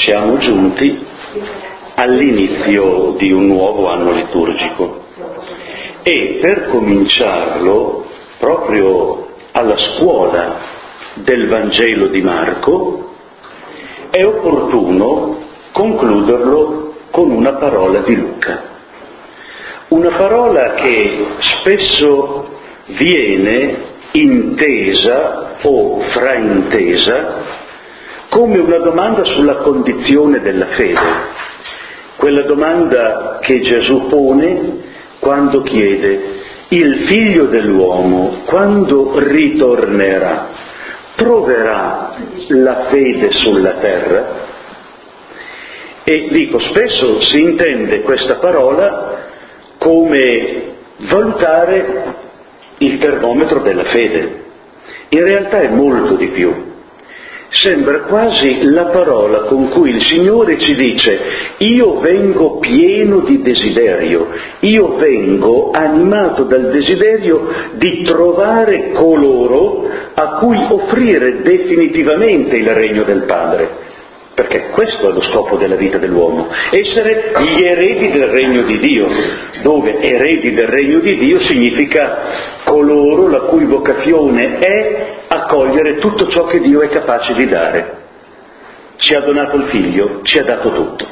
Siamo giunti all'inizio di un nuovo anno liturgico e per cominciarlo proprio alla scuola del Vangelo di Marco è opportuno concluderlo con una parola di Luca, una parola che spesso viene intesa o fraintesa come una domanda sulla condizione della fede, quella domanda che Gesù pone quando chiede: il figlio dell'uomo, quando ritornerà, troverà la fede sulla terra? E dico, spesso si intende questa parola come valutare il termometro della fede. In realtà è molto di più. Sembra quasi la parola con cui il Signore ci dice: io vengo pieno di desiderio, io vengo animato dal desiderio di trovare coloro a cui offrire definitivamente il regno del Padre. Perché questo è lo scopo della vita dell'uomo, essere gli eredi del regno di Dio, dove eredi del regno di Dio significa coloro la cui vocazione è accogliere tutto ciò che Dio è capace di dare. Ci ha donato il Figlio, ci ha dato tutto.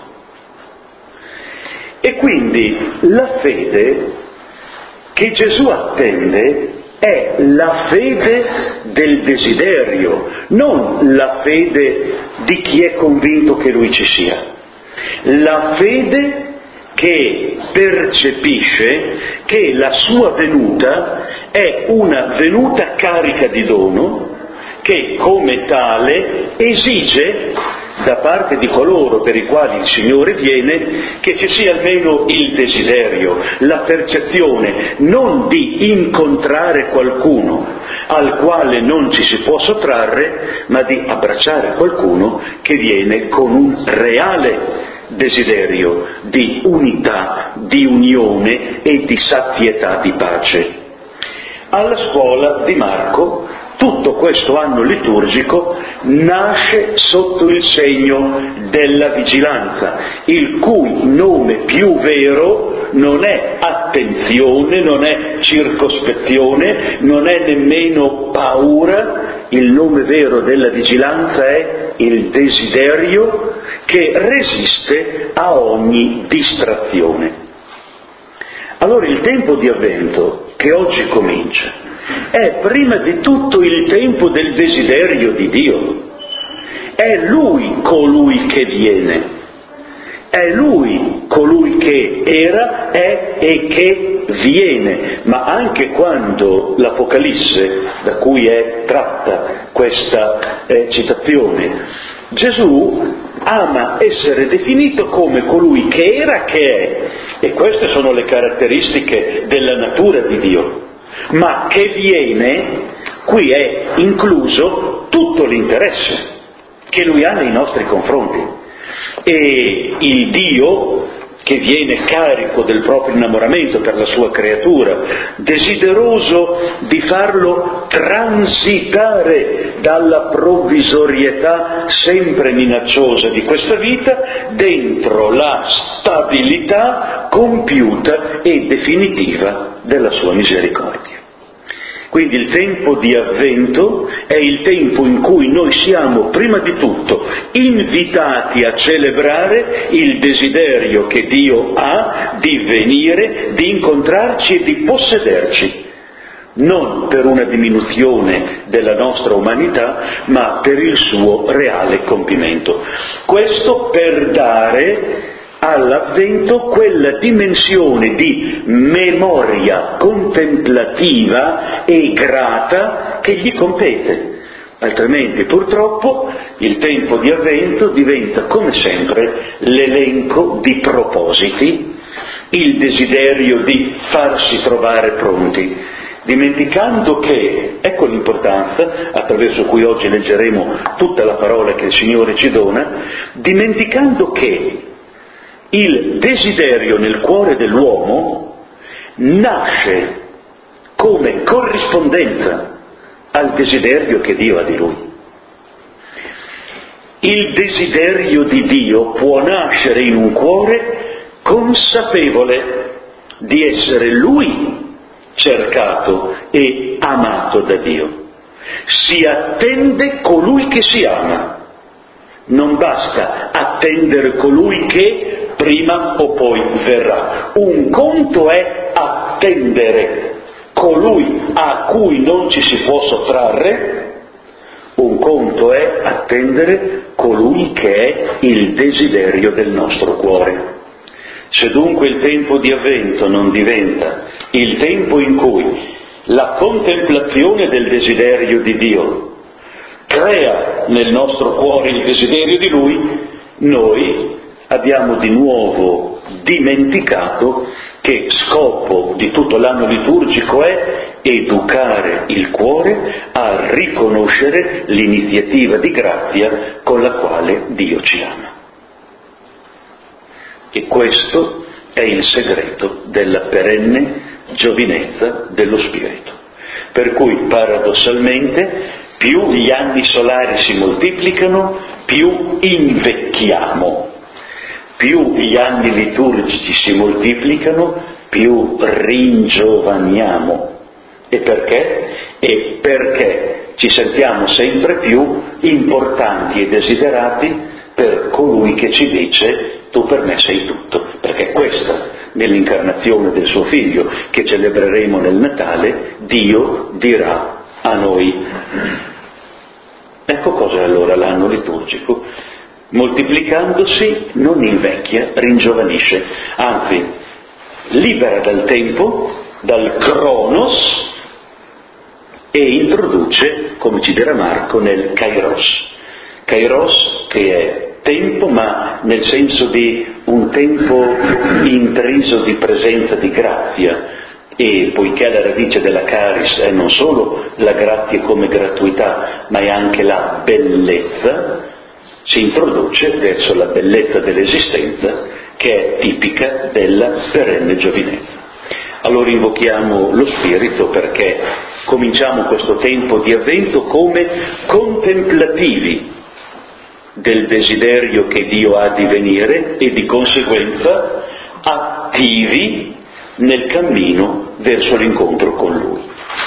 E quindi la fede che Gesù attende è la fede del desiderio, non la fede di chi è convinto che Lui ci sia. La fede che percepisce che la sua venuta è una venuta carica di dono, che come tale esige da parte di coloro per i quali il Signore viene che ci sia almeno il desiderio, la percezione, non di incontrare qualcuno al quale non ci si può sottrarre, ma di abbracciare qualcuno che viene con un reale desiderio di unità, di unione e di sazietà di pace. Alla scuola di Marco tutto questo anno liturgico nasce sotto il segno della vigilanza, il cui nome più vero non è attenzione, non è circospezione, non è nemmeno paura. Il nome vero della vigilanza è il desiderio che resiste a ogni distrazione. Allora il tempo di Avvento che oggi comincia è prima di tutto il tempo del desiderio di Dio. È Lui colui che viene, è Lui colui che era, è e che viene. Ma anche quando l'Apocalisse, da cui è tratta questa citazione, Gesù ama essere definito come colui che era, che è, e queste sono le caratteristiche della natura di Dio. Ma che viene, qui è incluso tutto l'interesse che Lui ha nei nostri confronti. E il Dio che viene carico del proprio innamoramento per la sua creatura, desideroso di farlo transitare dalla provvisorietà sempre minacciosa di questa vita dentro la stabilità compiuta e definitiva della sua misericordia. Quindi il tempo di Avvento è il tempo in cui noi siamo prima di tutto invitati a celebrare il desiderio che Dio ha di venire, di incontrarci e di possederci, non per una diminuzione della nostra umanità, ma per il suo reale compimento. Questo per dare all'Avvento quella dimensione di memoria contemplativa e grata che gli compete. Altrimenti, purtroppo, il tempo di Avvento diventa, come sempre, l'elenco di propositi, il desiderio di farsi trovare pronti, dimenticando che, ecco l'importanza, attraverso cui oggi leggeremo tutta la parola che il Signore ci dona, dimenticando che il desiderio nel cuore dell'uomo nasce come corrispondenza al desiderio che Dio ha di lui. Il desiderio di Dio può nascere in un cuore consapevole di essere Lui cercato e amato da Dio. Si attende colui che si ama. Non basta attendere colui che prima o poi verrà. Un conto è attendere colui a cui non ci si può sottrarre, un conto è attendere colui che è il desiderio del nostro cuore. Se dunque il tempo di Avvento non diventa il tempo in cui la contemplazione del desiderio di Dio crea nel nostro cuore il desiderio di Lui, noi abbiamo di nuovo dimenticato che scopo di tutto l'anno liturgico è educare il cuore a riconoscere l'iniziativa di grazia con la quale Dio ci ama. E questo è il segreto della perenne giovinezza dello Spirito. Per cui paradossalmente più gli anni solari si moltiplicano, più invecchiamo. Più gli anni liturgici si moltiplicano, più ringiovaniamo. E perché? E perché ci sentiamo sempre più importanti e desiderati per colui che ci dice: tu per me sei tutto. Perché questa, nell'incarnazione del suo Figlio, che celebreremo nel Natale, Dio dirà a noi. Ecco cos'è allora l'anno liturgico. Moltiplicandosi non invecchia, ringiovanisce, anzi libera dal tempo, dal cronos, e introduce, come ci dirà Marco, nel kairos. Kairos che è tempo, ma nel senso di un tempo intriso di presenza di grazia, e poiché la radice della caris è non solo la grazia come gratuità, ma è anche la bellezza, si introduce verso la bellezza dell'esistenza che è tipica della perenne giovinezza. Allora invochiamo lo Spirito perché cominciamo questo tempo di Avvento come contemplativi del desiderio che Dio ha di venire e di conseguenza attivi nel cammino verso l'incontro con Lui.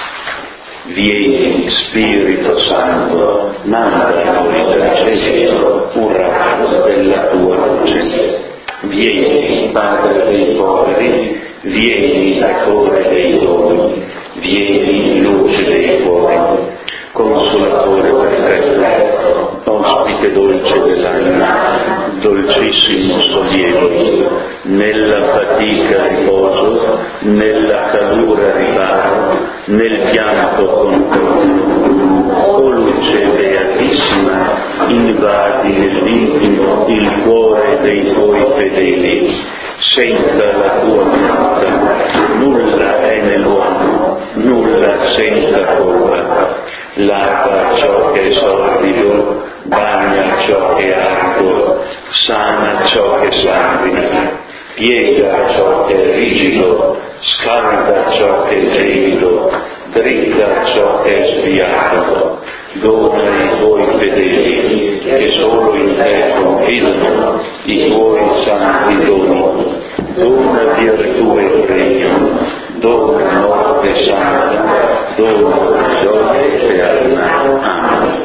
Vieni Spirito Santo, manda a noi dal cielo un raggio della tua luce. Vieni Padre dei poveri, vieni Datore dei doni, vieni luce dei cuori, Consolatore perfetto, ospite dolce dell'anima, dolcissimo sollievo, nella fatica riposo, nella calura riparo, nel pianto contorno. O luce beatissima, invadi nell'intimo il cuore dei tuoi fedeli. Senza la tua volontà nulla è nell'uomo, nulla senza colpa. Lava ciò che è sordido, bagna ciò che è arduo, sana ciò che sanguina, piega ciò che è rigido, scalda ciò che è gelido, dritta ciò che è sviato. Dona ai tuoi fedeli che solo in te confidano i tuoi santi doni. Dona virtù e regno, dona morte santa, dona gioia eterna. Amen.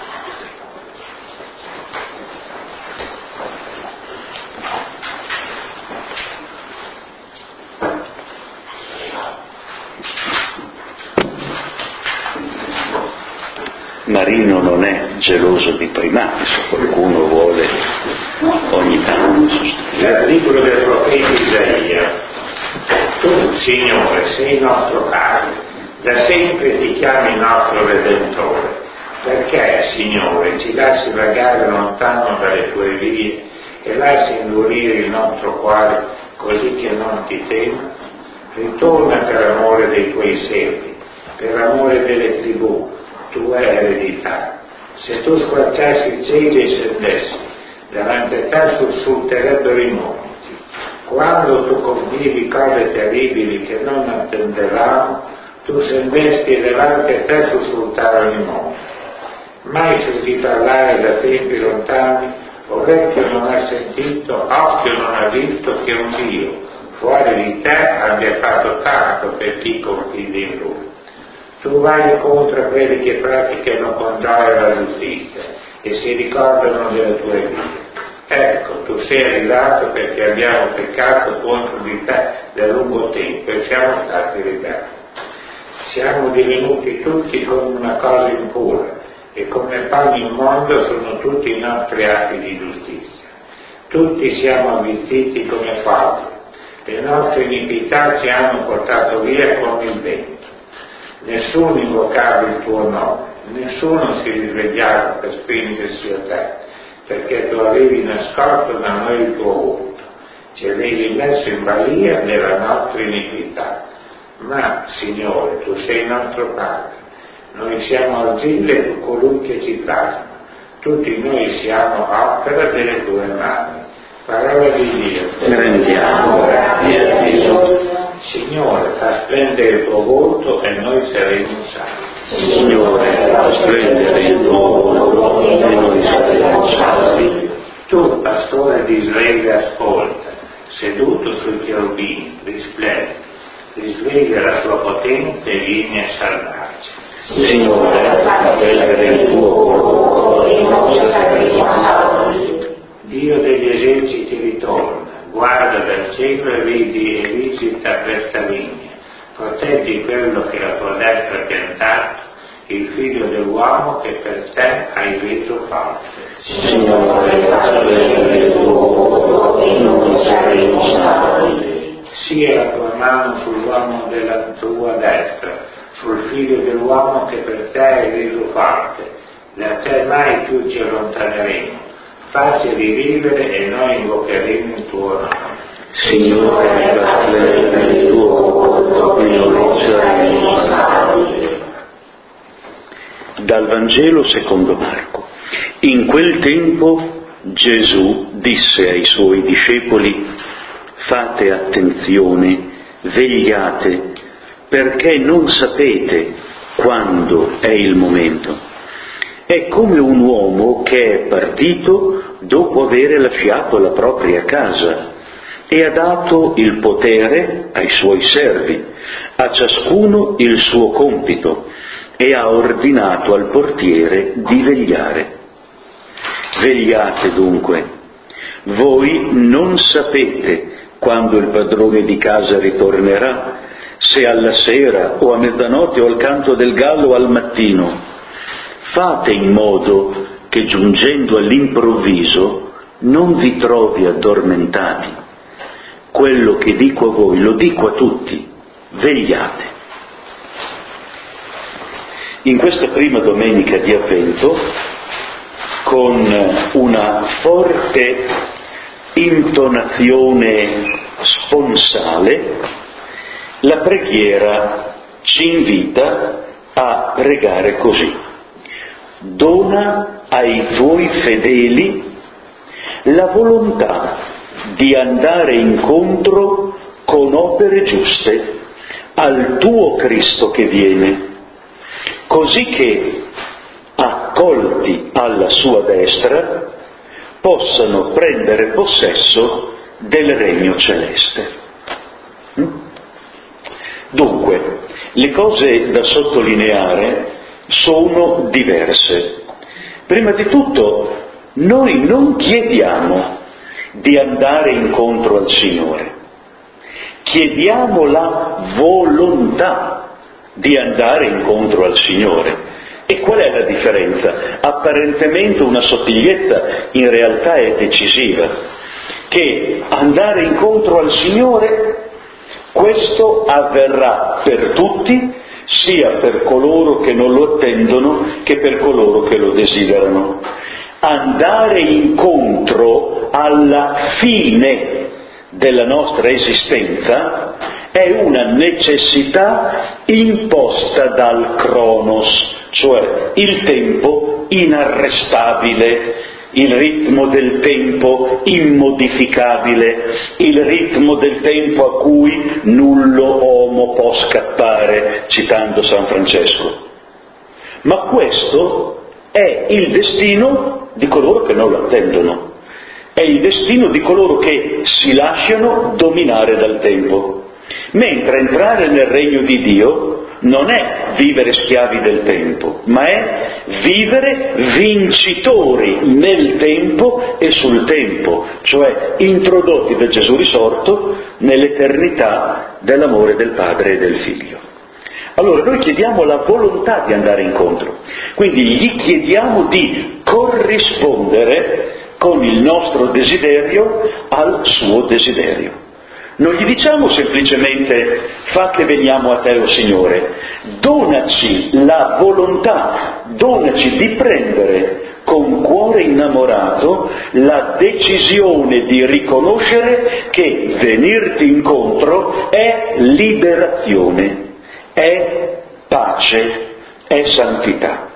Marino non è geloso di primati, se qualcuno vuole ogni tanto sostituire. Nel libro del profeta Isaia: tu, Signore, sei il nostro Padre, da sempre ti chiami nostro Redentore. Perché, Signore, ci lasci vagare lontano dalle tue vie e lasci indurire il nostro cuore così che non ti tema? Ritorna per amore dei tuoi servi, per amore delle tribù, tua eredità. Se tu squarciassi i cieli e scendessi, davanti a te sussulterebbero i monti. Quando tu compivi cose terribili che non attendevamo, tu scendesti e davanti a te sussultarono i monti. mai sentì parlare da tempi lontani, orecchio non ha sentito, occhio non ha visto che un Dio fuori di te abbia fatto tanto per chi confida in Lui. Tu vai incontro a quelli che praticano con gioia la giustizia e si ricordano delle tue vite. Ecco, tu sei arrivato perché abbiamo peccato contro di te da lungo tempo e siamo stati ribelli. Siamo divenuti tutti come una cosa impura e come pane immondo sono tutti i nostri atti di giustizia. Tutti siamo avvistiti come favole, le nostre iniquità ci hanno portato via come il vento. Nessuno invocava il tuo nome, nessuno si risvegliava per spingersi a te, perché tu avevi nascosto da noi il tuo volto, ci avevi messo in balia della nostra iniquità. Ma, Signore, tu sei il nostro Padre, noi siamo argilla e tu colui che ci plasma, tutti noi siamo opera delle tue mani. Parola di Dio. Rendiamo grazie a Dio. Signore, fa splendere il tuo volto e noi saremo salvi. Signore, fa splendere il tuo volto e noi saremo salvi. Tu, pastore di Israele, ascolta, seduto sui cherubini, risveglia la tua potenza e vieni a salvarci. Signore, fa splendere il tuo volto e noi saremo salvi. Dio degli eserciti ritorna, guarda dal cielo e vedi e visita questa vigna, proteggi quello che la tua destra ha piantato, il figlio dell'uomo che per te hai reso forte. Signore, fa splendere il tuo volto e noi saremo salvi. Sia la tua mano sull'uomo della tua destra, sul figlio dell'uomo che per te hai reso forte, da te mai più ci allontaneremo. Facci rivivere e noi invocheremo il tuo nome. Signore, fa splendere il tuo volto e noi saremo salvi. Dal Vangelo secondo Marco. In quel tempo Gesù disse ai suoi discepoli: fate attenzione, vegliate, perché non sapete quando è il momento. È come un uomo che è partito dopo avere lasciato la propria casa e ha dato il potere ai suoi servi, a ciascuno il suo compito, e ha ordinato al portiere di vegliare. Vegliate dunque, voi non sapete quando il padrone di casa ritornerà, se alla sera o a mezzanotte o al canto del gallo o al mattino. Fate in modo che giungendo all'improvviso non vi trovi addormentati. Quello che dico a voi lo dico a tutti, vegliate. In questa prima domenica di Avvento, con una forte intonazione sponsale, la preghiera ci invita a pregare così: dona ai tuoi fedeli la volontà di andare incontro con opere giuste al tuo Cristo che viene, così che, accolti alla sua destra, possano prendere possesso del regno celeste. Dunque, le cose da sottolineare sono diverse. Prima di tutto, noi non chiediamo di andare incontro al Signore, chiediamo la volontà di andare incontro al Signore. E qual è la differenza? Apparentemente una sottigliezza, in realtà è decisiva, che andare incontro al Signore, questo avverrà per tutti, sia per coloro che non lo attendono che per coloro che lo desiderano. Andare incontro alla fine della nostra esistenza è una necessità imposta dal Cronos, cioè il tempo inarrestabile, il ritmo del tempo immodificabile, il ritmo del tempo a cui nullo uomo può scappare, citando San Francesco. Ma questo è il destino di coloro che non lo attendono, è il destino di coloro che si lasciano dominare dal tempo. Mentre entrare nel regno di Dio non è vivere schiavi del tempo, ma è vivere vincitori nel tempo e sul tempo, cioè introdotti da Gesù risorto nell'eternità dell'amore del Padre e del Figlio. Allora noi chiediamo la volontà di andare incontro, quindi gli chiediamo di corrispondere con il nostro desiderio al suo desiderio. Non gli diciamo semplicemente fa che veniamo a te, o Signore, donaci la volontà, donaci di prendere con cuore innamorato la decisione di riconoscere che venirti incontro è liberazione, è pace, è santità.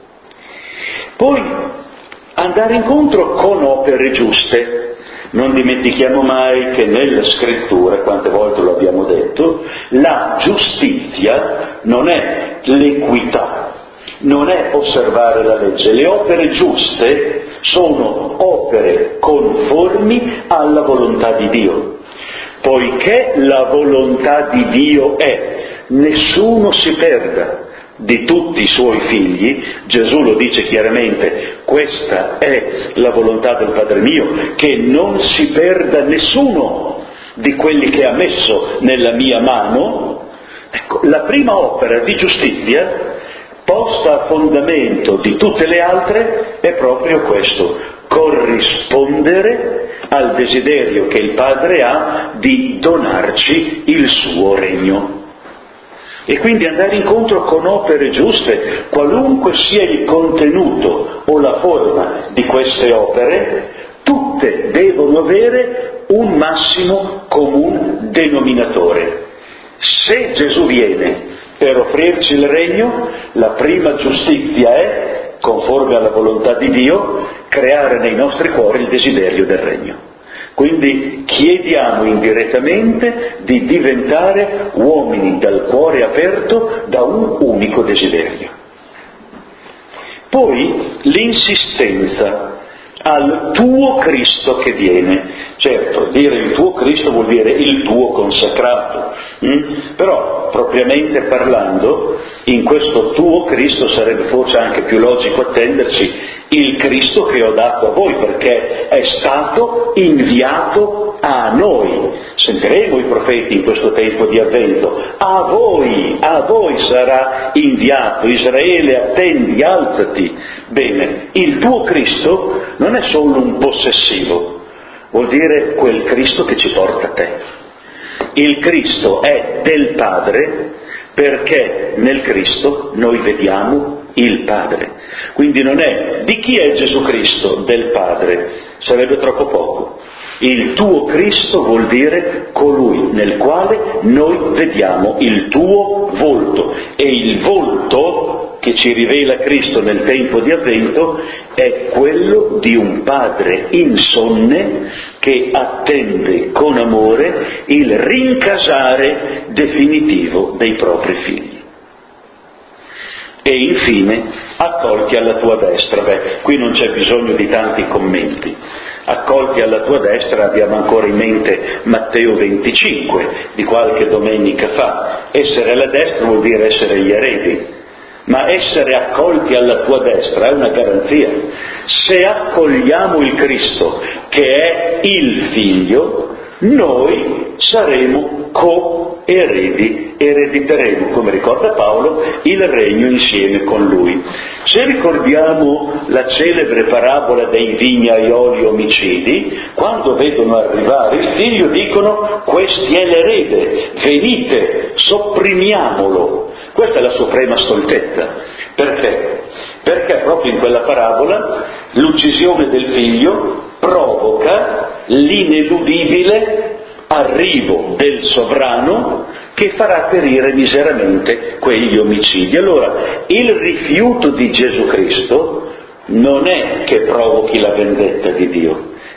Poi andare incontro con opere giuste. Non dimentichiamo mai che nella Scrittura, quante volte lo abbiamo detto, la giustizia non è l'equità, non è osservare la legge. Le opere giuste sono opere conformi alla volontà di Dio. Poiché la volontà di Dio è nessuno si perda di tutti i suoi figli, Gesù lo dice chiaramente, questa è la volontà del Padre mio, che non si perda nessuno di quelli che ha messo nella mia mano. Ecco, la prima opera di giustizia posta a fondamento di tutte le altre è proprio questo: corrispondere al desiderio che il Padre ha di donarci il suo regno. E quindi andare incontro con opere giuste, qualunque sia il contenuto o la forma di queste opere, tutte devono avere un massimo comun denominatore. Se Gesù viene per offrirci il regno, la prima giustizia è, conforme alla volontà di Dio, creare nei nostri cuori il desiderio del regno. Quindi chiediamo indirettamente di diventare uomini dal cuore aperto da un unico desiderio. Poi l'insistenza al tuo Cristo che viene. Certo, dire il tuo Cristo vuol dire il tuo consacrato, però propriamente parlando in questo tuo Cristo sarebbe forse anche più logico attenderci il Cristo che ho dato a voi, perché è stato inviato a noi. Sentiremo i profeti in questo tempo di avvento: a voi sarà inviato, Israele attendi, alzati. Bene, il tuo Cristo non è solo un possessivo, vuol dire quel Cristo che ci porta a te. Il Cristo è del Padre perché nel Cristo noi vediamo il Padre. Quindi non è di chi è Gesù Cristo, del Padre, sarebbe troppo poco. Il tuo Cristo vuol dire colui nel quale noi vediamo il tuo volto, e il volto che ci rivela Cristo nel tempo di avvento è quello di un padre insonne che attende con amore il rincasare definitivo dei propri figli. E infine, accolti alla tua destra. Qui non c'è bisogno di tanti commenti. Accolti alla tua destra, abbiamo ancora in mente Matteo 25, di qualche domenica fa. Essere alla destra vuol dire essere gli eredi, ma essere accolti alla tua destra è una garanzia. Se accogliamo il Cristo, che è il Figlio, noi saremo co-eredi, erediteremo, come ricorda Paolo, il regno insieme con Lui. Se ricordiamo la celebre parabola dei vignaioli omicidi, quando vedono arrivare il figlio dicono: questi è l'erede, venite, sopprimiamolo. Questa è la suprema stoltezza. Perché? Perché proprio in quella parabola l'uccisione del figlio provoca l'ineludibile arrivo del sovrano che farà perire miseramente quegli omicidi. Allora, il rifiuto di Gesù Cristo non è che provochi la vendetta di Dio,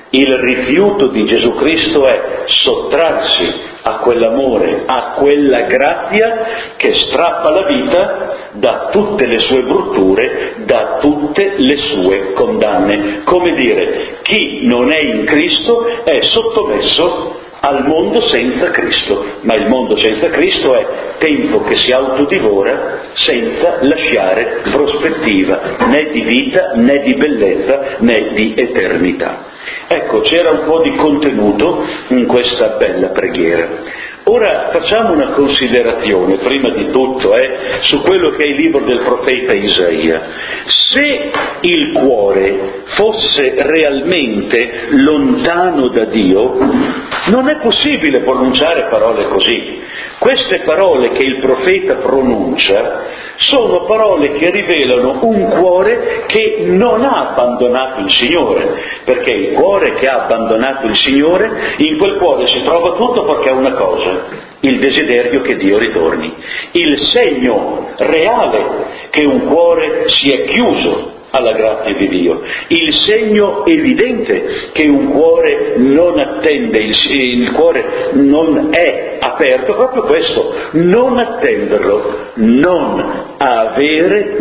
Il rifiuto di Gesù Cristo è sottrarsi a quell'amore, a quella grazia che strappa la vita da tutte le sue brutture, da tutte le sue condanne. Come dire, chi non è in Cristo è sottomesso al mondo senza Cristo, ma il mondo senza Cristo è tempo che si autodivora senza lasciare prospettiva né di vita, né di bellezza, né di eternità. Ecco, c'era un po' di contenuto in questa bella preghiera. Ora facciamo una considerazione, prima di tutto, su quello che è il libro del profeta Isaia. Se il cuore fosse realmente lontano da Dio, non è possibile pronunciare parole così. Queste parole che il profeta pronuncia sono parole che rivelano un cuore che non ha abbandonato il Signore, perché il cuore che ha abbandonato il Signore, in quel cuore si trova tutto perché ha una cosa: il desiderio che Dio ritorni. Il segno reale che un cuore si è chiuso alla grazia di Dio, il segno evidente che un cuore non attende, il cuore non è aperto, proprio questo: non attenderlo, non avere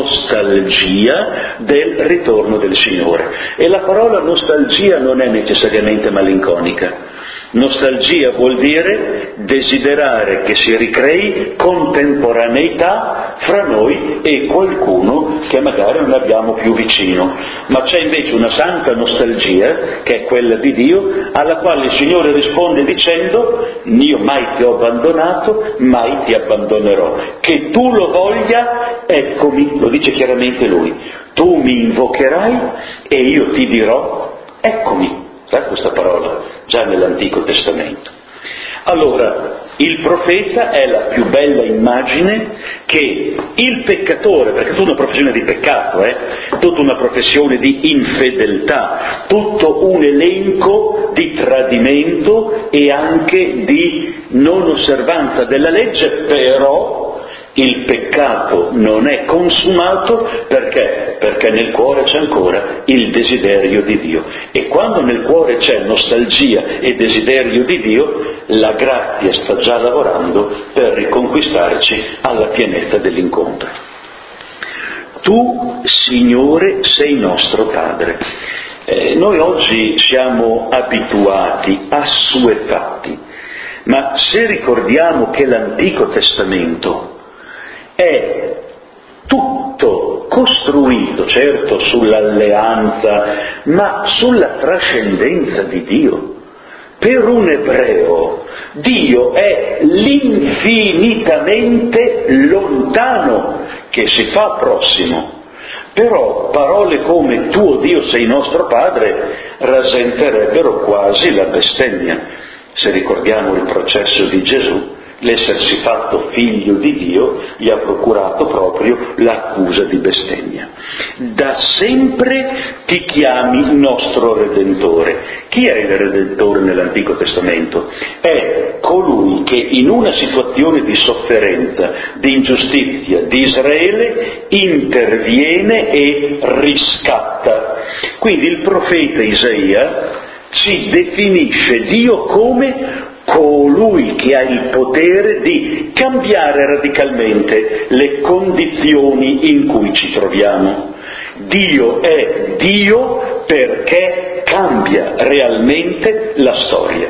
nostalgia del ritorno del Signore. E la parola nostalgia non è necessariamente malinconica. Nostalgia vuol dire desiderare che si ricrei contemporaneità fra noi e qualcuno che magari non abbiamo più vicino. Ma c'è invece una santa nostalgia, che è quella di Dio, alla quale il Signore risponde dicendo: io mai ti ho abbandonato, mai ti abbandonerò. Che tu lo voglia, eccomi, lo dice chiaramente Lui. Tu mi invocherai e io ti dirò: eccomi. Sa questa parola già nell'Antico Testamento. Allora, il profeta è la più bella immagine che il peccatore, perché è tutta una professione di peccato, tutta una professione di infedeltà, tutto un elenco di tradimento e anche di non osservanza della legge, però il peccato non è consumato perché? Perché nel cuore c'è ancora il desiderio di Dio. E quando nel cuore c'è nostalgia e desiderio di Dio, la grazia sta già lavorando per riconquistarci alla pienezza dell'incontro. Tu, Signore, sei nostro Padre. Noi oggi siamo abituati, assuefatti, ma se ricordiamo che l'Antico Testamento è tutto costruito, certo, sull'alleanza, ma sulla trascendenza di Dio. Per un ebreo, Dio è l'infinitamente lontano che si fa prossimo. Però parole come tuo Dio sei nostro Padre rasenterebbero quasi la bestemmia. Se ricordiamo il processo di Gesù, l'essersi fatto figlio di Dio gli ha procurato proprio l'accusa di bestemmia. Da sempre ti chiami nostro Redentore. Chi è il Redentore nell'Antico Testamento? È colui che in una situazione di sofferenza, di ingiustizia di Israele interviene e riscatta. Quindi il profeta Isaia ci definisce Dio come colui che ha il potere di cambiare radicalmente le condizioni in cui ci troviamo. Dio è Dio perché cambia realmente la storia.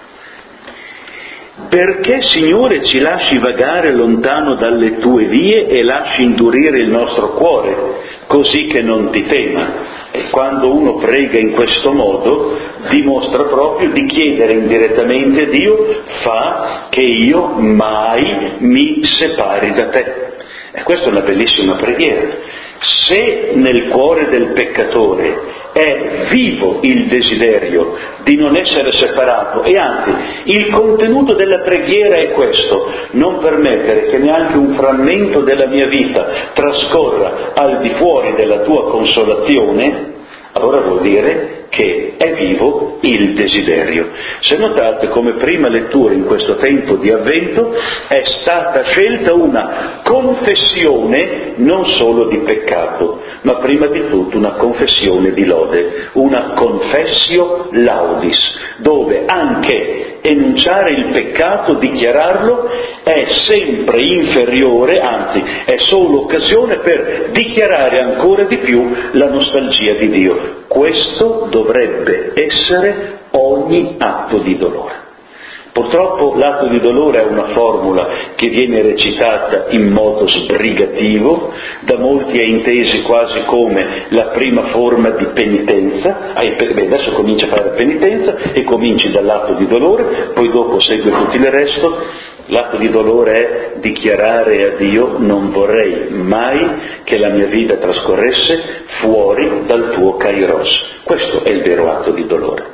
Perché, Signore, ci lasci vagare lontano dalle tue vie e lasci indurire il nostro cuore, così che non ti tema. E quando uno prega in questo modo, dimostra proprio di chiedere indirettamente a Dio: fa che io mai mi separi da te. E questa è una bellissima preghiera. Se nel cuore del peccatore è vivo il desiderio di non essere separato, e anzi il contenuto della preghiera è questo: non permettere che neanche un frammento della mia vita trascorra al di fuori della tua consolazione, allora vuol dire che è vivo il desiderio. Se notate come prima lettura in questo tempo di Avvento è stata scelta una confessione non solo di peccato, ma prima di tutto una confessione di lode, una confessio laudis, dove anche enunciare il peccato, dichiararlo, è sempre inferiore, anzi è solo occasione per dichiarare ancora di più la nostalgia di Dio. Questo dovrebbe essere ogni atto di dolore. Purtroppo l'atto di dolore è una formula che viene recitata in modo sbrigativo, da molti è intesi quasi come la prima forma di penitenza. Adesso cominci a fare penitenza e cominci dall'atto di dolore, poi dopo segue tutto il resto. L'atto di dolore è dichiarare a Dio: non vorrei mai che la mia vita trascorresse fuori dal tuo kairos. Questo è il vero atto di dolore.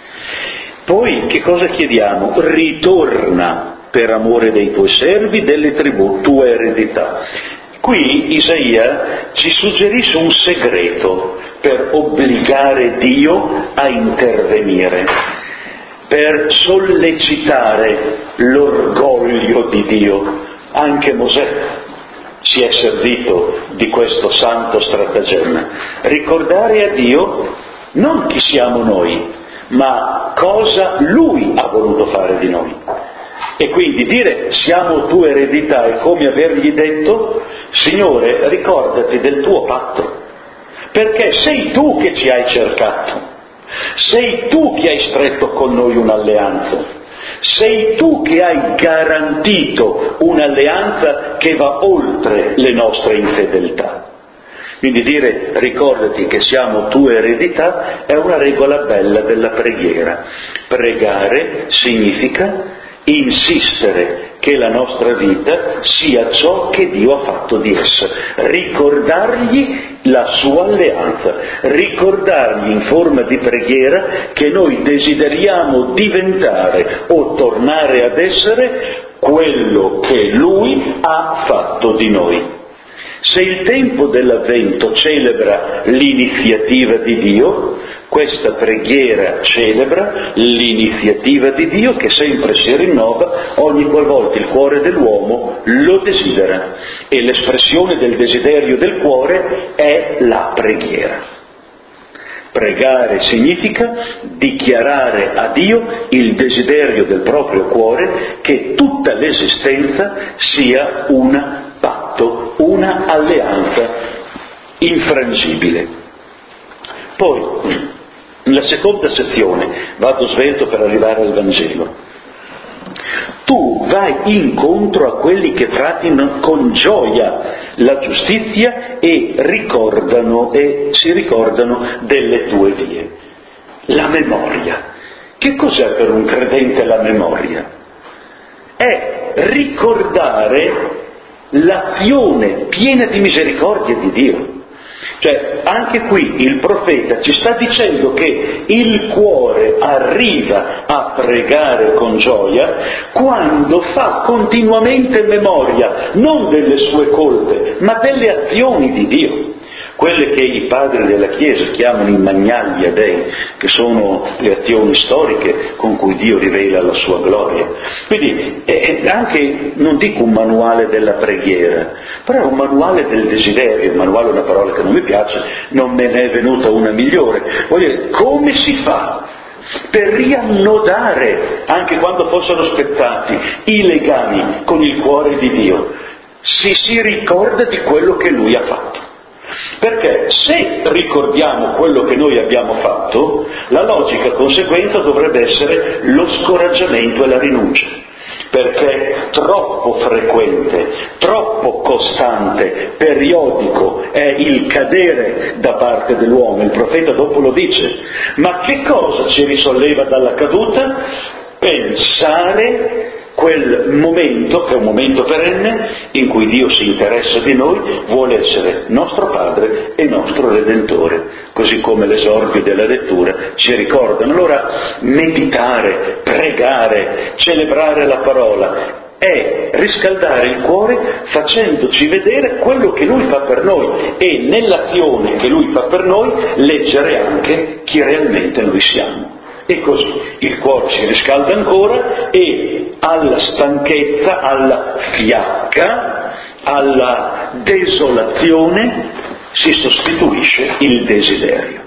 Poi che cosa chiediamo? Ritorna per amore dei tuoi servi, delle tribù, tua eredità. Qui Isaia ci suggerisce un segreto per obbligare Dio a intervenire, per sollecitare l'orgoglio di Dio. Anche Mosè si è servito di questo santo stratagemma. Ricordare a Dio non chi siamo noi, ma cosa Lui ha voluto fare di noi. E quindi dire siamo tua eredità è come avergli detto: Signore, ricordati del tuo patto, perché sei tu che ci hai cercato, sei tu che hai stretto con noi un'alleanza, sei tu che hai garantito un'alleanza che va oltre le nostre infedeltà. Quindi dire ricordati che siamo tua eredità è una regola bella della preghiera. Pregare significa insistere che la nostra vita sia ciò che Dio ha fatto di essa, ricordargli la sua alleanza, ricordargli in forma di preghiera che noi desideriamo diventare o tornare ad essere quello che Lui ha fatto di noi. Se il tempo dell'Avvento celebra l'iniziativa di Dio, questa preghiera celebra l'iniziativa di Dio che sempre si rinnova ogni qualvolta il cuore dell'uomo lo desidera, e l'espressione del desiderio del cuore è la preghiera. Pregare significa dichiarare a Dio il desiderio del proprio cuore che tutta l'esistenza sia un patto, una alleanza infrangibile. Poi, nella seconda sezione, vado svelto per arrivare al Vangelo. Tu vai incontro a quelli che praticano con gioia la giustizia e si ricordano delle tue vie. La memoria. Che cos'è per un credente la memoria? È ricordare l'azione piena di misericordia di Dio. Cioè, anche qui il profeta ci sta dicendo che il cuore arriva a pregare con gioia quando fa continuamente memoria non delle sue colpe, ma delle azioni di Dio. Quelle che i padri della Chiesa chiamano i Magnalia Dei, che sono le azioni storiche con cui Dio rivela la sua gloria. Quindi è anche, non dico un manuale della preghiera, però è un manuale del desiderio. Manuale è una parola che non mi piace, non me ne è venuta una migliore. Voglio dire, come si fa per riannodare, anche quando fossero spezzati, i legami con il cuore di Dio? Si ricorda di quello che Lui ha fatto. Perché se ricordiamo quello che noi abbiamo fatto, la logica conseguenza dovrebbe essere lo scoraggiamento e la rinuncia, perché troppo frequente, troppo costante, periodico è il cadere da parte dell'uomo. Il profeta dopo lo dice: ma che cosa ci risolleva dalla caduta? Pensare quel momento, che è un momento perenne, in cui Dio si interessa di noi, vuole essere nostro Padre e nostro Redentore, così come l'esordio della lettura ci ricordano. Allora meditare, pregare, celebrare la parola è riscaldare il cuore facendoci vedere quello che Lui fa per noi e nell'azione che Lui fa per noi leggere anche chi realmente noi siamo. E così il cuore si riscalda ancora e alla stanchezza, alla fiacca, alla desolazione si sostituisce il desiderio.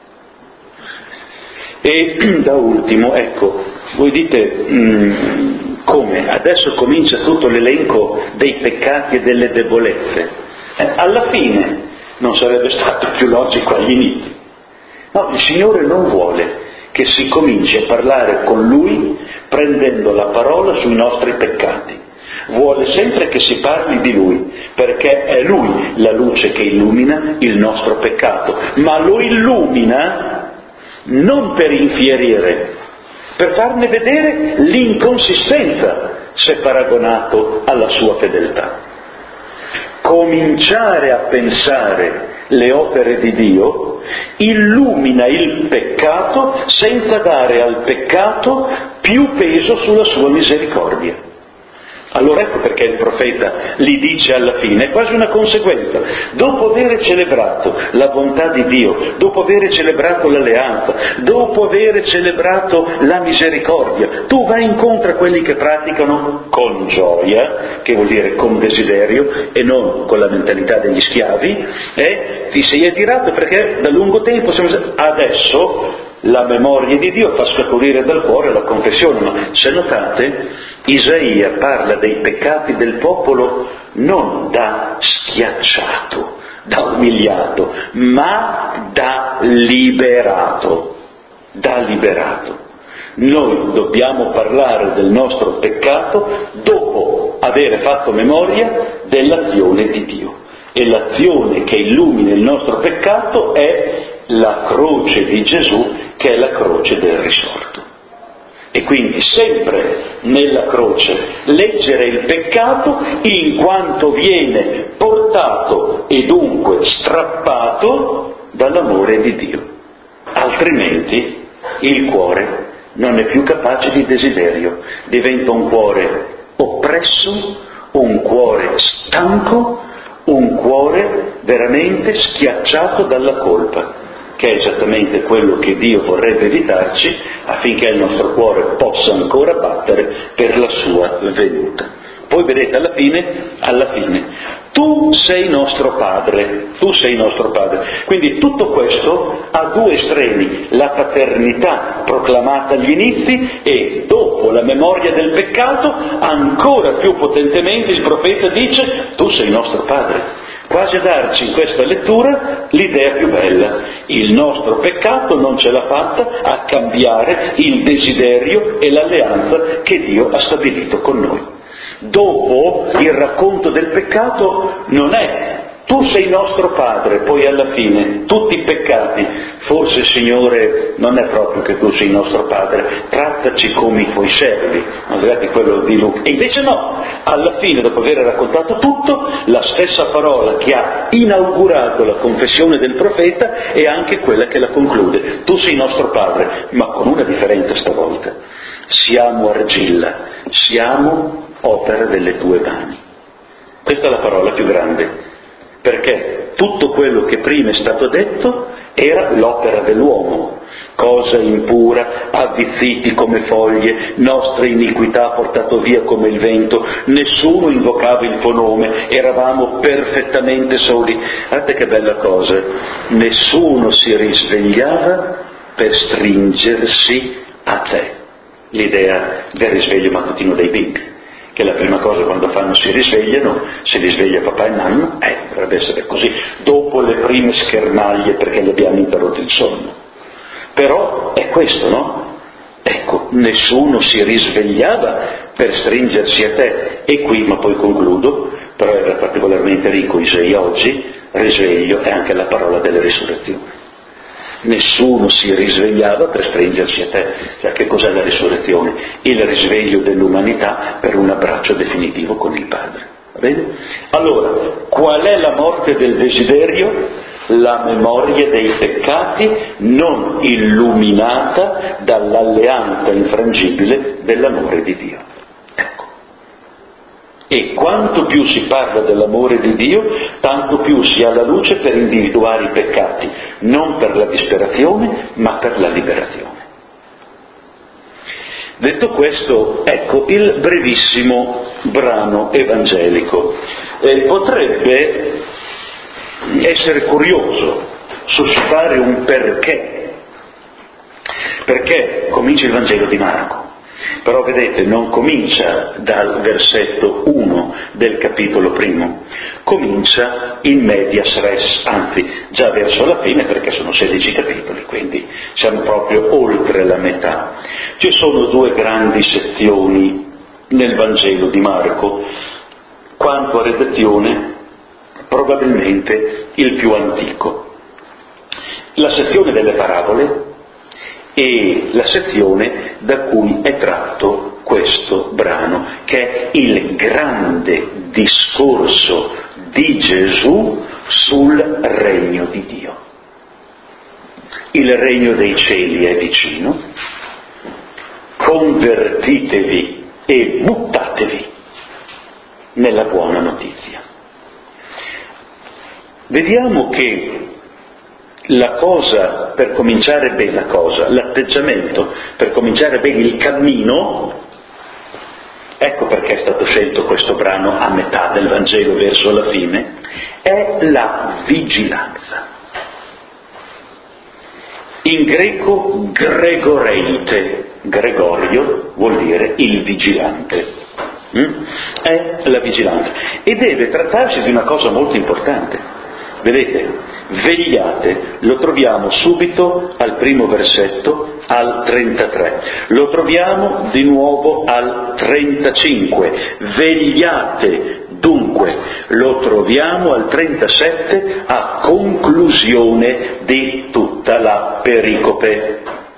E da ultimo, ecco, voi dite come? Adesso comincia tutto l'elenco dei peccati e delle debolezze. Alla fine non sarebbe stato più logico agli inizi. No, il Signore non vuole che si cominci a parlare con Lui prendendo la parola sui nostri peccati. Vuole sempre che si parli di Lui, perché è Lui la luce che illumina il nostro peccato, ma lo illumina non per infierire, per farne vedere l'inconsistenza se paragonato alla sua fedeltà. Cominciare a pensare le opere di Dio illumina il peccato senza dare al peccato più peso sulla sua misericordia. Allora ecco perché il profeta gli dice alla fine, è quasi una conseguenza, dopo aver celebrato la bontà di Dio, dopo aver celebrato l'alleanza, dopo aver celebrato la misericordia, tu vai incontro a quelli che praticano con gioia, che vuol dire con desiderio e non con la mentalità degli schiavi, ti sei adirato perché da lungo tempo adesso la memoria di Dio fa scaturire dal cuore la confessione, ma se notate Isaia parla dei peccati del popolo non da schiacciato, da umiliato, ma da liberato, Noi dobbiamo parlare del nostro peccato dopo aver fatto memoria dell'azione di Dio. E l'azione che illumina il nostro peccato è la croce di Gesù, che è la croce del risorto. E quindi sempre nella croce leggere il peccato in quanto viene portato e dunque strappato dall'amore di Dio. Altrimenti il cuore non è più capace di desiderio, diventa un cuore oppresso, un cuore stanco, un cuore veramente schiacciato dalla colpa, che è esattamente quello che Dio vorrebbe evitarci affinché il nostro cuore possa ancora battere per la sua venuta. Poi vedete alla fine, tu sei nostro Padre. Quindi tutto questo ha due estremi, la paternità proclamata agli inizi e dopo la memoria del peccato ancora più potentemente il profeta dice tu sei nostro Padre. Quasi a darci in questa lettura l'idea più bella, il nostro peccato non ce l'ha fatta a cambiare il desiderio e l'alleanza che Dio ha stabilito con noi. Dopo il racconto del peccato non è tu sei nostro Padre, poi alla fine tutti i peccati, forse Signore non è proprio che tu sei nostro Padre, trattaci come i tuoi servi, non sapete quello di Luca. E invece no, alla fine dopo aver raccontato tutto, la stessa parola che ha inaugurato la confessione del profeta è anche quella che la conclude, tu sei nostro Padre, ma con una differenza stavolta, siamo argilla, siamo opera delle tue mani. Questa è la parola più grande. Perché tutto quello che prima è stato detto era l'opera dell'uomo, cosa impura, avvizziti come foglie, nostre iniquità portato via come il vento, nessuno invocava il tuo nome, eravamo perfettamente soli. Guardate che bella cosa, nessuno si risvegliava per stringersi a te. L'idea del risveglio mattutino dei bimbi, che la prima cosa quando fanno si risvegliano, si risveglia papà e mamma, dovrebbe essere così, dopo le prime schermaglie perché gli abbiamo interrotto il sonno. Però è questo, no? Ecco, nessuno si risvegliava per stringersi a te. E qui, ma poi concludo, però era particolarmente ricco Isaia oggi, risveglio è anche la parola della risurrezione. Nessuno si risvegliava per stringersi a te. Cioè, che cos'è la risurrezione? Il risveglio dell'umanità per un abbraccio definitivo con il Padre. Va bene? Allora, qual è la morte del desiderio? La memoria dei peccati non illuminata dall'alleanza infrangibile dell'amore di Dio. Ecco. E quanto più si parla dell'amore di Dio, tanto più si ha la luce per individuare i peccati, non per la disperazione, ma per la liberazione. Detto questo, ecco il brevissimo brano evangelico. Potrebbe essere curioso suscitare un perché comincia il Vangelo di Marco. Però vedete, non comincia dal versetto 1 del capitolo primo, comincia in medias res, anzi già verso la fine, perché sono 16 capitoli, quindi siamo proprio oltre la metà. Ci sono due grandi sezioni nel Vangelo di Marco. Quanto a redazione, probabilmente il più antico. La sezione delle parabole e la sezione da cui è tratto questo brano, che è il grande discorso di Gesù sul regno di Dio. Il regno dei cieli è vicino, convertitevi e buttatevi nella buona notizia. Vediamo che la cosa per cominciare bene, l'atteggiamento per cominciare bene il cammino, ecco perché è stato scelto questo brano a metà del Vangelo verso la fine, è la vigilanza. In greco gregoreite, Gregorio vuol dire il vigilante, è la vigilanza, e deve trattarsi di una cosa molto importante. Vedete, vegliate, lo troviamo subito al primo versetto, al 33, lo troviamo di nuovo al 35, vegliate dunque, lo troviamo al 37 a conclusione di tutta la pericope.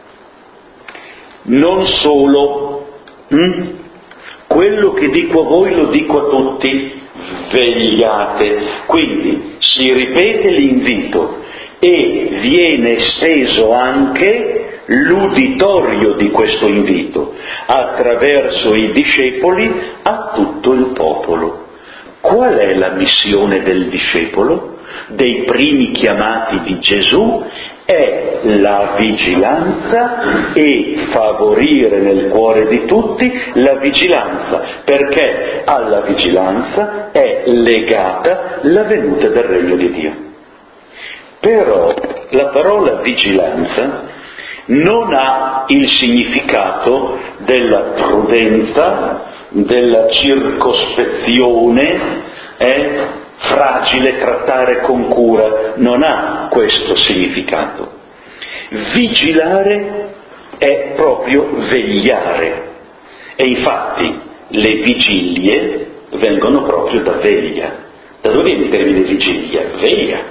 Non solo, quello che dico a voi lo dico a tutti, vegliate. Quindi si ripete l'invito e viene esteso anche l'uditorio di questo invito attraverso i discepoli a tutto il popolo. Qual è la missione del discepolo, dei primi chiamati di Gesù? È la vigilanza e favorire nel cuore di tutti la vigilanza, perché alla vigilanza è legata la venuta del regno di Dio. Però la parola vigilanza non ha il significato della prudenza, della circospezione, fragile, trattare con cura, non ha questo significato. Vigilare è proprio vegliare, e infatti le vigilie vengono proprio da veglia. Da dove viene il termine vigilia? Veglia.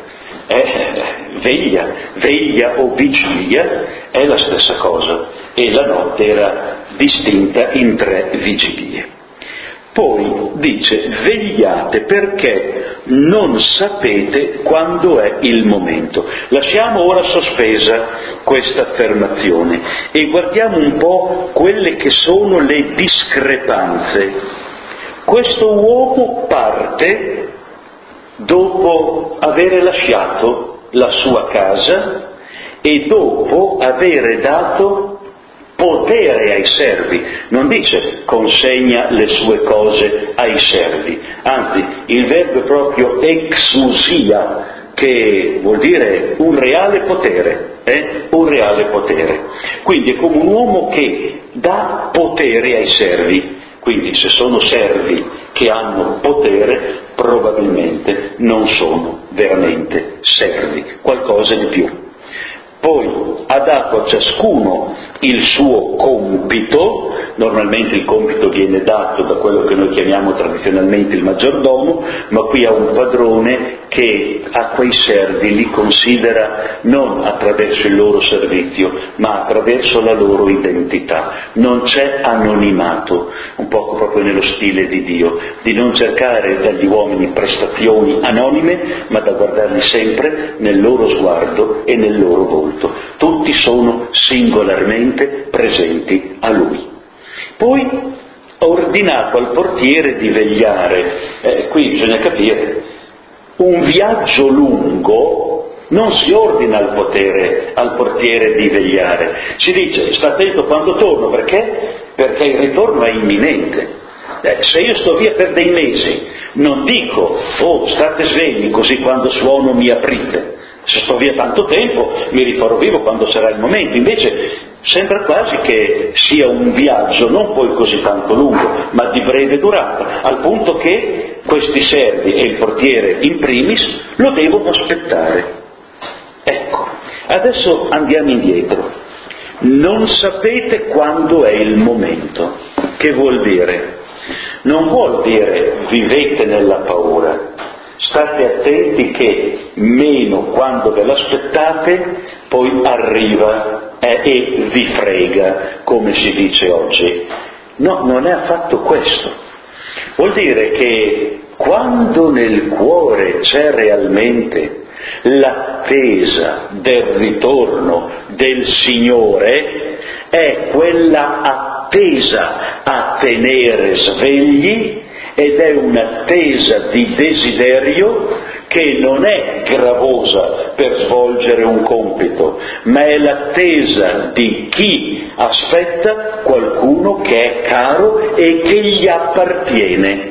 Veglia o vigilia è la stessa cosa, e la notte era distinta in 3 vigilie. Poi dice vegliate perché non sapete quando è il momento. Lasciamo ora sospesa questa affermazione e guardiamo un po' quelle che sono le discrepanze. Questo uomo parte dopo avere lasciato la sua casa e dopo avere dato potere ai servi. Non dice consegna le sue cose ai servi, anzi il verbo è proprio exousia, che vuol dire un reale potere, un reale potere. Quindi è come un uomo che dà potere ai servi. Quindi se sono servi che hanno potere, probabilmente non sono veramente servi, qualcosa di più. Poi ha dato a ciascuno il suo compito, normalmente il compito viene dato da quello che noi chiamiamo tradizionalmente il maggiordomo, ma qui ha un padrone che a quei servi li considera non attraverso il loro servizio, ma attraverso la loro identità. Non c'è anonimato, un po' proprio nello stile di Dio, di non cercare dagli uomini prestazioni anonime, ma da guardarli sempre nel loro sguardo e nel loro volto. Tutti sono singolarmente presenti a Lui. Poi ordinato al portiere di vegliare. Qui bisogna capire, un viaggio lungo non si ordina al portiere di vegliare, si dice sta attento quando torno, perché? Perché il ritorno è imminente. Se io sto via per dei mesi, non dico, state svegli così quando suono mi aprite. Se sto via tanto tempo mi rifarò vivo quando sarà il momento. Invece sembra quasi che sia un viaggio non poi così tanto lungo, ma di breve durata, al punto che questi servi e il portiere in primis lo devono aspettare. Ecco, adesso andiamo indietro. Non sapete quando è il momento. Che vuol dire? Non vuol dire vivete nella paura. State attenti che meno quando ve l'aspettate, poi arriva e vi frega, come si dice oggi. No, non è affatto questo. Vuol dire che quando nel cuore c'è realmente l'attesa del ritorno del Signore, è quella attesa a tenere svegli, ed è un'attesa di desiderio che non è gravosa per svolgere un compito, ma è l'attesa di chi aspetta qualcuno che è caro e che gli appartiene.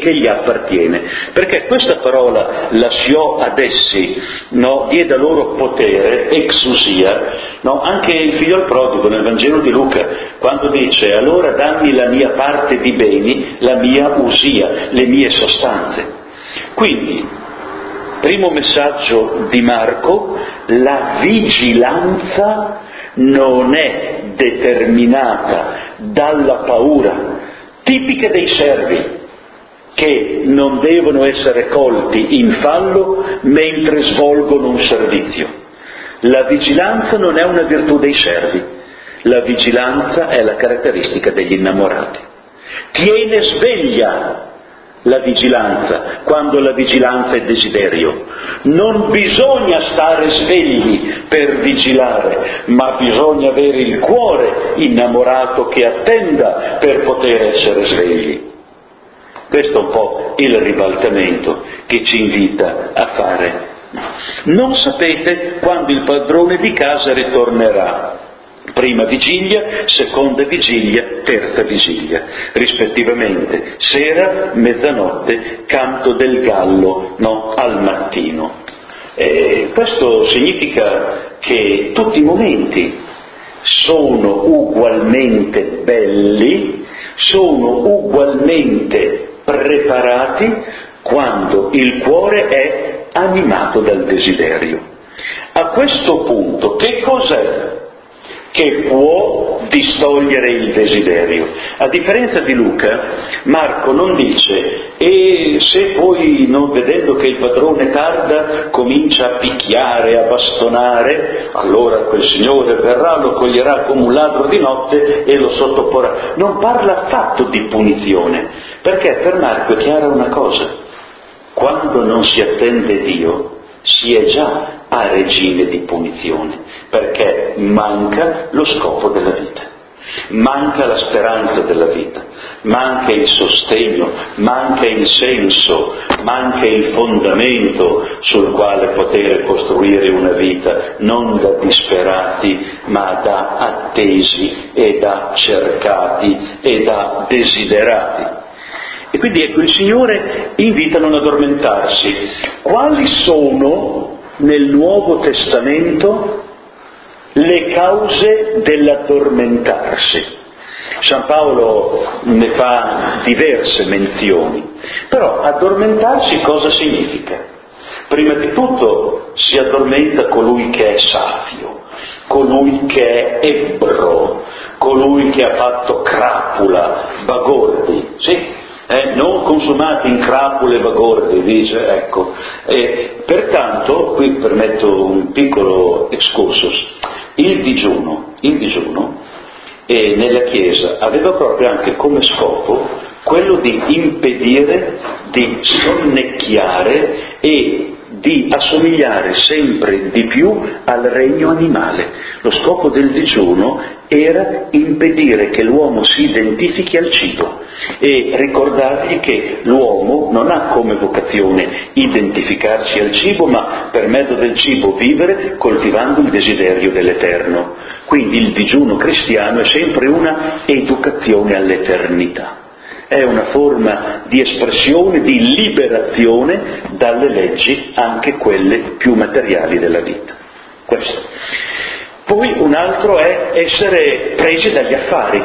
Perché questa parola lasciò ad essi, diede loro potere, exousia, anche il figlio prodigo nel Vangelo di Luca, quando dice allora dammi la mia parte di beni, la mia usia, le mie sostanze. Quindi, primo messaggio di Marco, la vigilanza non è determinata dalla paura, tipica dei servi, che non devono essere colti in fallo mentre svolgono un servizio. La vigilanza non è una virtù dei servi, la vigilanza è la caratteristica degli innamorati. Tiene sveglia la vigilanza, quando la vigilanza è desiderio. Non bisogna stare svegli per vigilare, ma bisogna avere il cuore innamorato che attenda per poter essere svegli. Questo è un po' il ribaltamento che ci invita a fare. Non sapete quando il padrone di casa ritornerà. Prima vigilia, seconda vigilia, terza vigilia, rispettivamente sera, mezzanotte, canto del gallo, al mattino. Questo significa che tutti i momenti sono ugualmente belli, sono ugualmente preparati quando il cuore è animato dal desiderio. A questo punto, che cos'è che può distogliere il desiderio? A differenza di Luca, Marco non dice e se poi, non vedendo che il padrone tarda, comincia a picchiare, a bastonare, allora quel signore verrà, lo coglierà come un ladro di notte e lo sottoporrà. Non parla affatto di punizione, perché per Marco è chiara una cosa: quando non si attende Dio si è già a regime di punizione, perché manca lo scopo della vita, manca la speranza della vita, manca il sostegno, manca il senso, manca il fondamento sul quale poter costruire una vita non da disperati ma da attesi e da cercati e da desiderati. E quindi ecco, il Signore invita a non addormentarsi. Quali sono nel Nuovo Testamento le cause dell'addormentarsi? San Paolo ne fa diverse menzioni, però addormentarsi cosa significa? Prima di tutto si addormenta colui che è savio, colui che è ebbro, colui che ha fatto crapula, bagordi, sì? Non consumati in crapule bagordi, dice, ecco. Pertanto, qui permetto un piccolo excursus, il digiuno nella Chiesa aveva proprio anche come scopo quello di impedire di sonnecchiare e di assomigliare sempre di più al regno animale. Lo scopo del digiuno era impedire che l'uomo si identifichi al cibo e ricordargli che l'uomo non ha come vocazione identificarsi al cibo, ma per mezzo del cibo vivere coltivando il desiderio dell'eterno. Quindi il digiuno cristiano è sempre una educazione all'eternità. È una forma di espressione, di liberazione dalle leggi, anche quelle più materiali della vita. Questo. Poi un altro è essere presi dagli affari.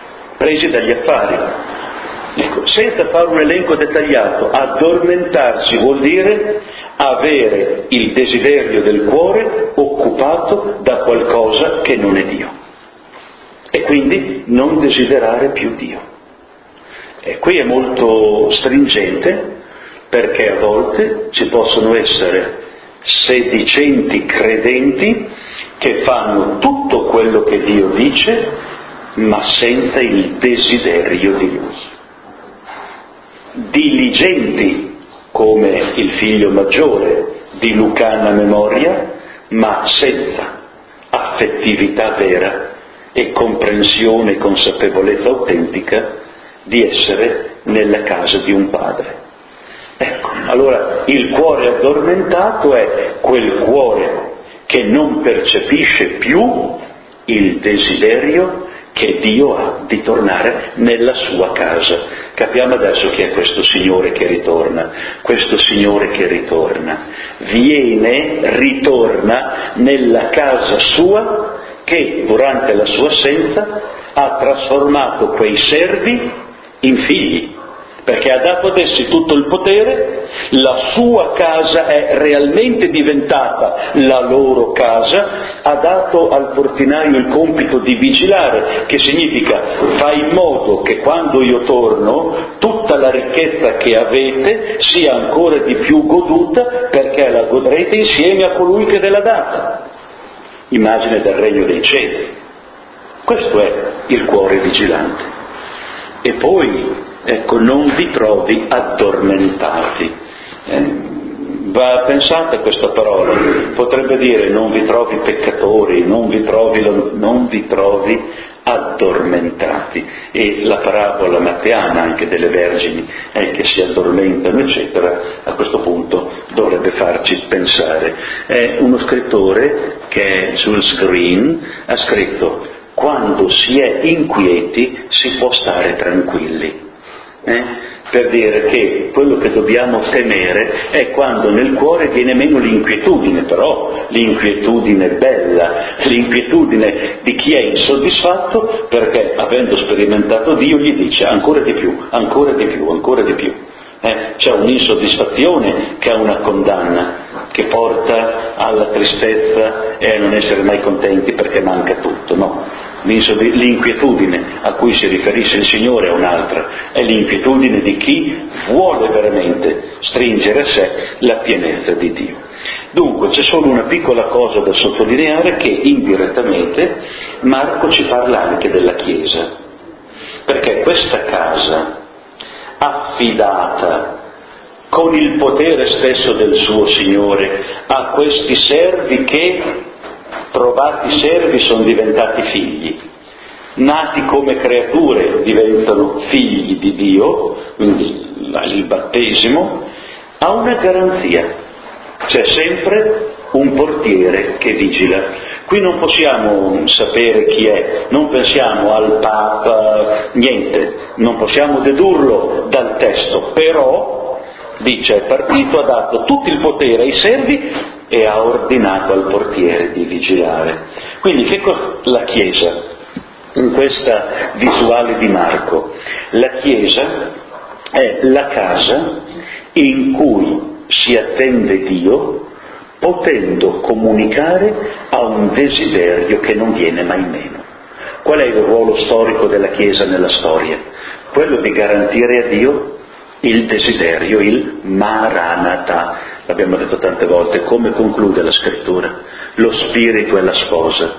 Ecco, senza fare un elenco dettagliato, addormentarsi vuol dire avere il desiderio del cuore occupato da qualcosa che non è Dio. E quindi non desiderare più Dio. E qui è molto stringente, perché a volte ci possono essere sedicenti credenti che fanno tutto quello che Dio dice, ma senza il desiderio di Lui. Diligenti come il figlio maggiore di lucana memoria, ma senza affettività vera e comprensione e consapevolezza autentica di essere nella casa di un padre. Ecco, allora il cuore addormentato è quel cuore che non percepisce più il desiderio che Dio ha di tornare nella sua casa. Capiamo adesso chi è questo Signore che ritorna. Questo Signore che ritorna ritorna nella casa sua, che durante la sua assenza ha trasformato quei servi in figli, perché ha dato ad essi tutto il potere. La sua casa è realmente diventata la loro casa, ha dato al portinaio il compito di vigilare, che significa: fai in modo che quando io torno tutta la ricchezza che avete sia ancora di più goduta, perché la godrete insieme a colui che ve l'ha data. Immagine del regno dei cieli. Questo è il cuore vigilante. E poi, ecco, non vi trovi addormentati. Va pensata questa parola, potrebbe dire non vi trovi peccatori, non vi trovi addormentati. E la parabola matteana anche delle vergini che si addormentano, eccetera, a questo punto dovrebbe farci pensare. È uno scrittore che è Jules Green, ha scritto: quando si è inquieti si può stare tranquilli. Per dire che quello che dobbiamo temere è quando nel cuore viene meno l'inquietudine, però l'inquietudine bella, l'inquietudine di chi è insoddisfatto, perché avendo sperimentato Dio gli dice ancora di più, ancora di più, ancora di più. C'è un'insoddisfazione che ha una condanna, che porta alla tristezza e a non essere mai contenti perché manca tutto, no? L'inquietudine a cui si riferisce il Signore è un'altra, è l'inquietudine di chi vuole veramente stringere a sé la pienezza di Dio. Dunque c'è solo una piccola cosa da sottolineare, che indirettamente Marco ci parla anche della Chiesa, perché questa casa affidata con il potere stesso del suo Signore a questi servi che, trovati servi, sono diventati figli, nati come creature diventano figli di Dio, quindi il battesimo, ha una garanzia: c'è sempre un portiere che vigila. Qui non possiamo sapere chi è, non pensiamo al Papa, niente, non possiamo dedurlo dal testo, però dice è partito, ha dato tutto il potere ai servi e ha ordinato al portiere di vigilare. Quindi che cosa la Chiesa in questa visuale di Marco? La Chiesa è la casa in cui si attende Dio, potendo comunicare a un desiderio che non viene mai meno. Qual è il ruolo storico della Chiesa nella storia? Quello di garantire a Dio il desiderio, il Maranatha. L'abbiamo detto tante volte. Come conclude la Scrittura? Lo Spirito è la sposa.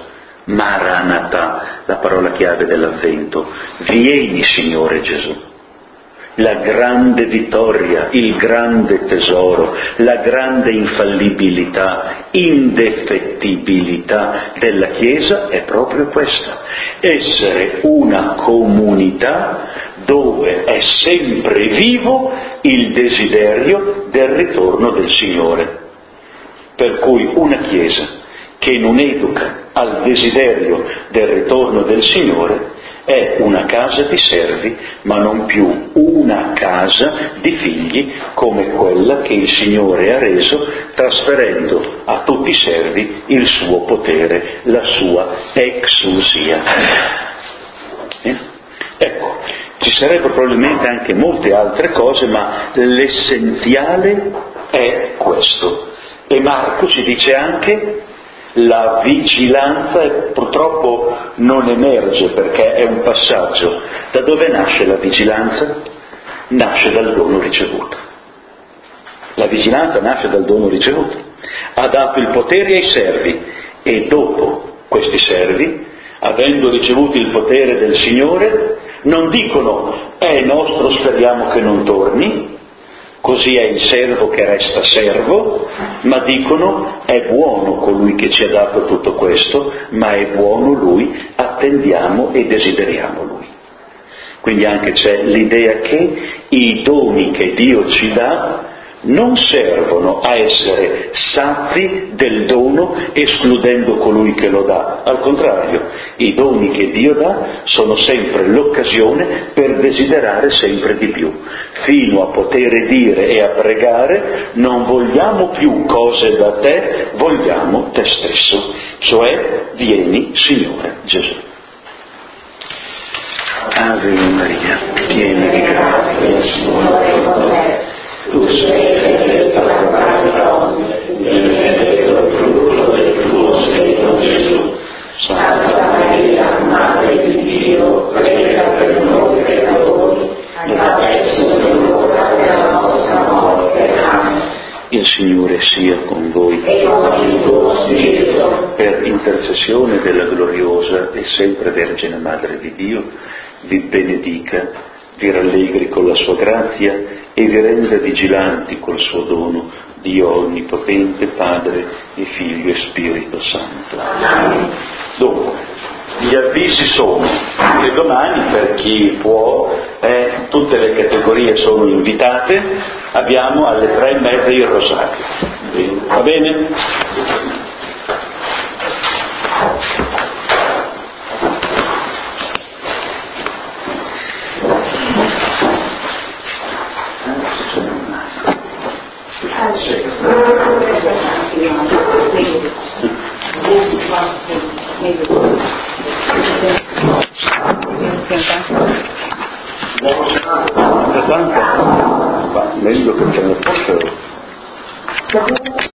Maranatha, la parola chiave dell'Avvento. Vieni, Signore Gesù. la grande vittoria, il grande tesoro, la grande infallibilità, indefettibilità della Chiesa è proprio questa: essere una comunità dove è sempre vivo il desiderio del ritorno del Signore. Per cui una Chiesa che non educa al desiderio del ritorno del Signore è una casa di servi, ma non più una casa di figli come quella che il Signore ha reso, trasferendo a tutti i servi il suo potere, la sua exousia. Ecco, ci sarebbero probabilmente anche molte altre cose, ma l'essenziale è questo. E Marco ci dice anche la vigilanza, e purtroppo non emerge perché è un passaggio. Da dove nasce la vigilanza? Nasce dal dono ricevuto. La vigilanza nasce dal dono ricevuto. Ha dato il potere ai servi e dopo questi servi, avendo ricevuto il potere del Signore, non dicono è nostro, speriamo che non torni, così è il servo che resta servo, ma dicono è buono colui che ci ha dato tutto questo, ma è buono lui, attendiamo e desideriamo lui. Quindi anche c'è l'idea che i doni che Dio ci dà non servono a essere sazi del dono escludendo colui che lo dà. Al contrario, i doni che Dio dà sono sempre l'occasione per desiderare sempre di più, fino a poter dire e a pregare: non vogliamo più cose da te, vogliamo te stesso, cioè vieni Signore Gesù. Ave Maria, piena di grazia, il Signore è con te. Tu sei benedetta tra le donne, benedetto il frutto del tuo seno, Gesù. Santa Maria, Madre di Dio, prega per noi peccatori, adesso è l'ora della nostra morte. Amen. Il Signore sia con voi e con il tuo spirito. Per intercessione della gloriosa e sempre Vergine Madre di Dio, vi benedica, vi rallegri con la sua grazia e vi renda vigilanti col suo dono, Dio Onnipotente, Padre e Figlio e Spirito Santo. Amen. Dunque, gli avvisi sono che domani, per chi può, tutte le categorie sono invitate, abbiamo alle 3:30 il rosario. Va bene? Meglio che ce ne fossero.